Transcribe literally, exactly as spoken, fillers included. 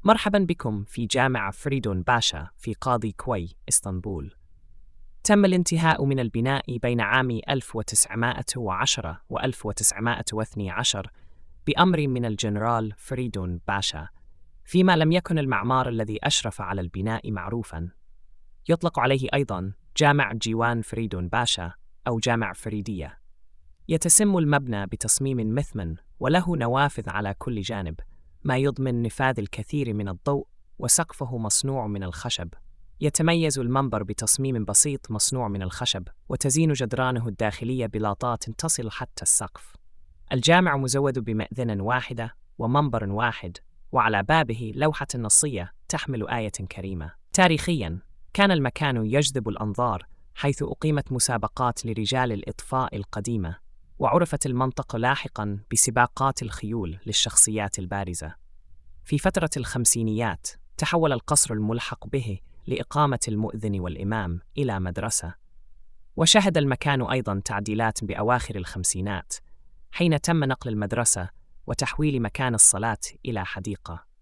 مرحبا بكم في جامع فريدون باشا في قاضي كوي، إسطنبول. تم الانتهاء من البناء بين عام ألف وتسعمائة وعشرة و ألف وتسعمائة واثني عشر بأمر من الجنرال فريدون باشا، فيما لم يكن المعمار الذي أشرف على البناء معروفاً. يطلق عليه أيضاً جامع جيوان فريدون باشا أو جامع فريدية. يتسم المبنى بتصميم مثمن وله نوافذ على كل جانب، ما يضمن نفاذ الكثير من الضوء، وسقفه مصنوع من الخشب. يتميز المنبر بتصميم بسيط مصنوع من الخشب، وتزين جدرانه الداخلية بلاطات تصل حتى السقف. الجامع مزود بمأذنة واحدة ومنبر واحد، وعلى بابه لوحة نصية تحمل آية كريمة. تاريخياً كان المكان يجذب الأنظار، حيث أقيمت مسابقات لرجال الإطفاء القديمة، وعرفت المنطقة لاحقاً بسباقات الخيول للشخصيات البارزة. في فترة الخمسينيات تحول القصر الملحق به لإقامة المؤذن والإمام إلى مدرسة، وشهد المكان أيضاً تعديلات بأواخر الخمسينات، حين تم نقل المدرسة وتحويل مكان الصلاة إلى حديقة.